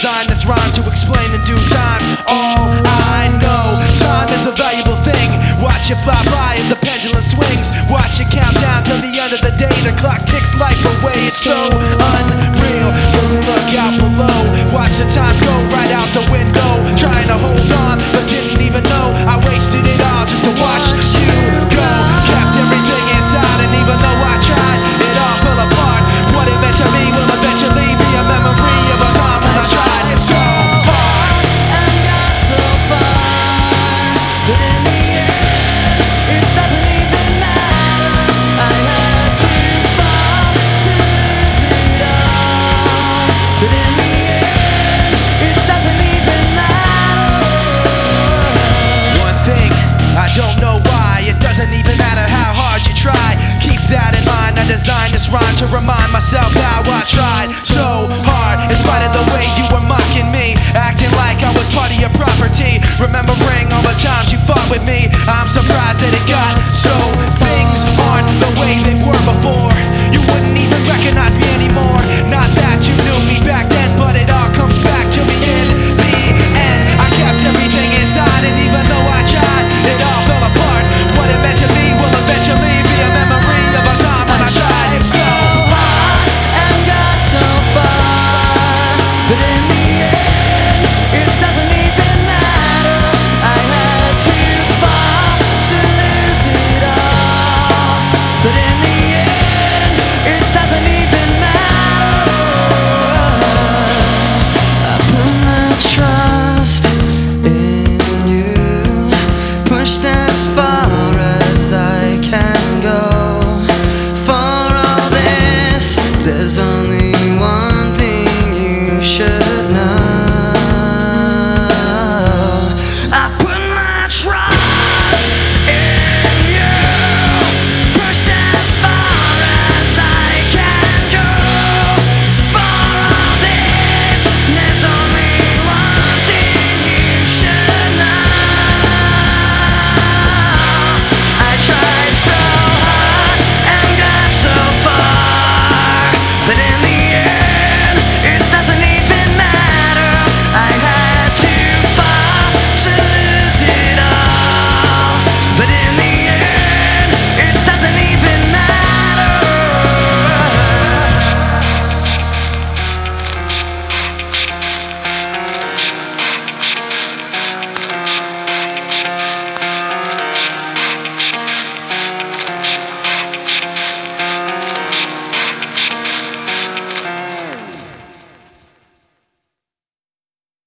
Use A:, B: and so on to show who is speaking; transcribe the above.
A: designed this rhyme to explain in due time all I know. Time is a valuable thing. Watch it fly by as the pendulum swings. Watch it count down till the end of the day. The clock ticks life away. It's so unreal. Don't look out below. Watch the time go right out the window. Trying to hold on, but didn't even know I wasted it all just to watch you go. Kept everything inside, and even though I tried, it all fell apart. What it meant to me will eventually be a memory of a time when I tried it so hard
B: and got so far, but in the end, it doesn't even matter. I had to fall to lose it all, but in the end, it doesn't even matter.
A: One thing, I don't know why. It doesn't even matter how hard you try. Keep that in mind. I designed this rhyme to remind myself how I tried so hard, in spite of the way you were mocking me, acting like I was part of your property. Remembering all the times you fought with me, I'm surprised that it got so. Things aren't the way they were before. You wouldn't even recognize